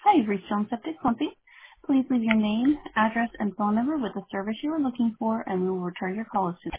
Hi, you've reached Home Septic Plumbing. Please leave your name, address, and phone number with the service you are looking for, and we will return your call as soon